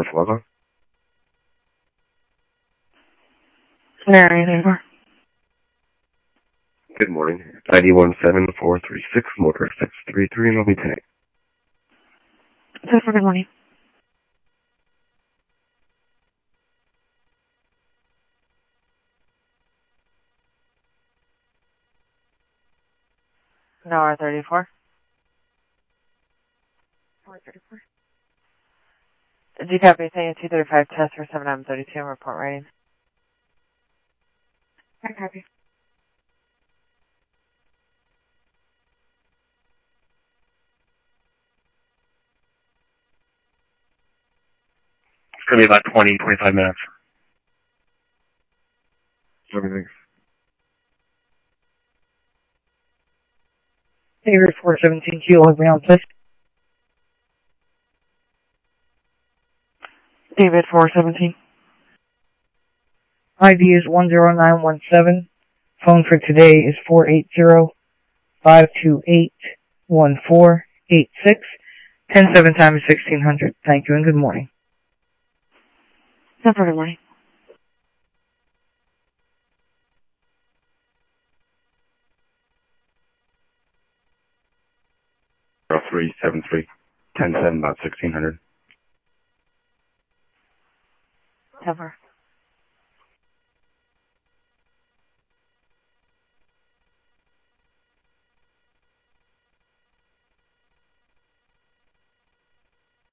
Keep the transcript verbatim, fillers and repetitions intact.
North Plaza. Mary, neighbor. Good morning. I D one seven four three six, motor six three three, and I'll be ten. Good morning. No, R thirty-four. R thirty-four. Did you copy saying two thirty-five test for seven M thirty-two and report writing? I copy. It's going to be about twenty, twenty-five minutes. Everything. David four seventeen, Kilo Ground, please. David four seventeen. I D is one zero nine one seven. Phone for today is four eight zero, five two eight, one four eight six. ten seven times sixteen hundred. Thank you and good morning. Good morning. three seven three, ten seven, about sixteen hundred. Cover.